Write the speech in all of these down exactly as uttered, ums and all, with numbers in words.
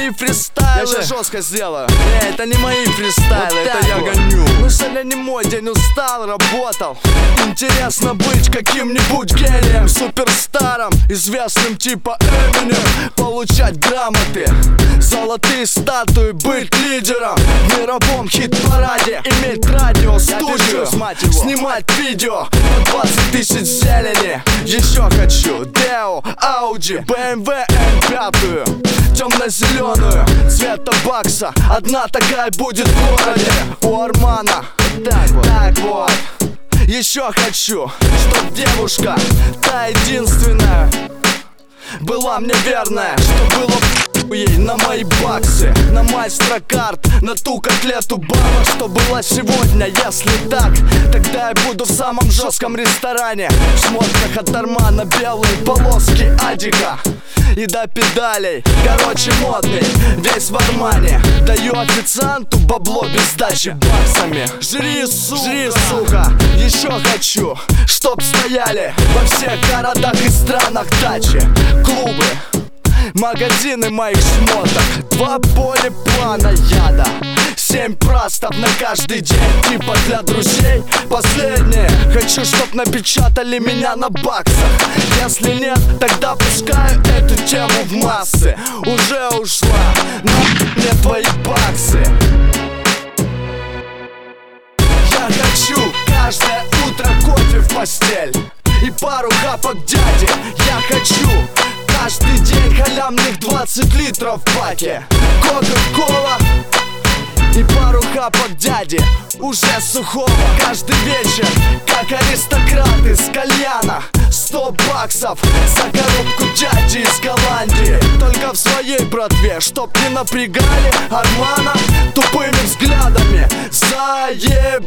мои фристайлы. Я сейчас жестко сделаю. Не, это не мои фристайлы, Вот это так я вот. гоню. Ну сегодня не мой день, устал, работал. Интересно быть каким-нибудь гением, суперстаром, известным типа Эминем. Получать грамоты, золотые статуи, быть лидером в мировом хит-параде, иметь радиостудию, снимать видео по двадцать тысяч зелени. Еще хочу Део, Ауди, бэ эм вэ эм пять, темно-зеленую, цвета бакса. Одна такая будет в городе у Армана. Так вот. Так вот. Еще хочу, чтоб девушка, та единственная, была мне верная, что было ей на мои баксы, на MaestroCard, на ту котлету баба, что была сегодня. Если так, тогда я буду в самом жестком ресторане, в шмотках от Армана, белые полоски Адика и до педалей, короче модный, весь в Армане. Даю официанту бабло без сдачи баксами. Жри, сука, жри, сука. Еще хочу, чтоб стояли во всех городах и странах дачи, клубы, магазины моих шмоток, два полиплана яда, семь прастов на каждый день, типа для друзей. Последнее, хочу, чтоб напечатали меня на баксах. Если нет, тогда пускаю эту тему в массы. Уже ушла, но мне твои баксы. Я хочу каждое утро кофе в постель и пару хапок дяди. Я хочу каждый день халявных двадцать литров в баке, кока-кола и пару хапок дяди, уже сухого. Каждый вечер, как аристократы с кальяна, сто баксов за коробку дяди из Голландии. Только в своей братве, чтоб не напрягали Армана тупыми взглядами. Заеб...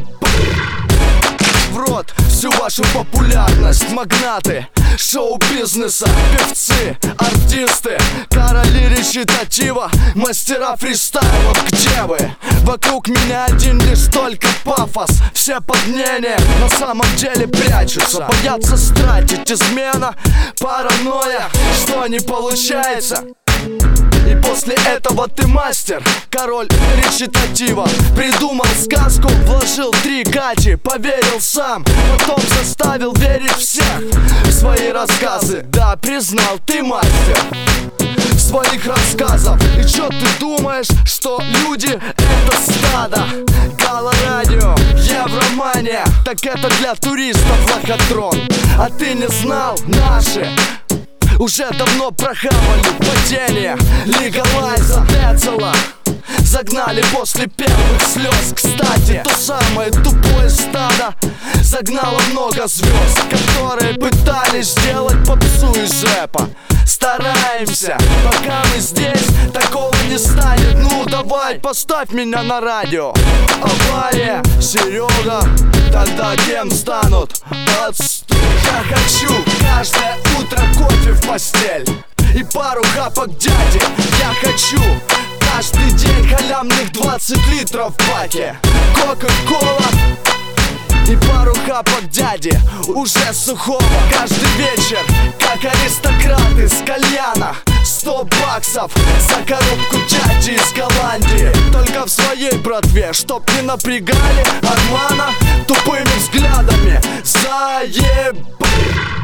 в рот всю вашу популярность, магнаты шоу-бизнеса, певцы, артисты, короли речитатива, мастера фристайлов. Где вы? Вокруг меня один лишь только пафос. Все под мнением на самом деле прячутся, боятся стратить, измена, паранойя, что не получается. И после этого ты мастер, король речитатива. Придумал сказку, вложил три гаджи, поверил сам, потом заставил верить всех в свои рассказы. Да, признал, ты мастер своих рассказов. И чё ты думаешь, что люди это стадо? Гала-радио, Евромания, так это для туристов лохотрон. А ты не знал, наши уже давно прохавали падение легалайза Децела. Загнали после первых слез. Кстати, то самое тупое стадо загнало много звезд, которые пытались сделать попсу из рэпа. Стараемся, пока мы здесь, такого не станет. Ну давай, поставь меня на радио. Авария, Серега, тогда кем станут? Отстой. Я хочу каждое утро кофе в постель и пару хапок дяди. Я хочу каждый день халявных двадцать литров в баке, кока-кола и пару хапок дяди, уже сухого. Каждый вечер, как аристократы с кальяна, сто баксов за коробку дяди из Голландии. Только в своей братве, чтоб не напрягали Армана тупыми взглядами. Заеб...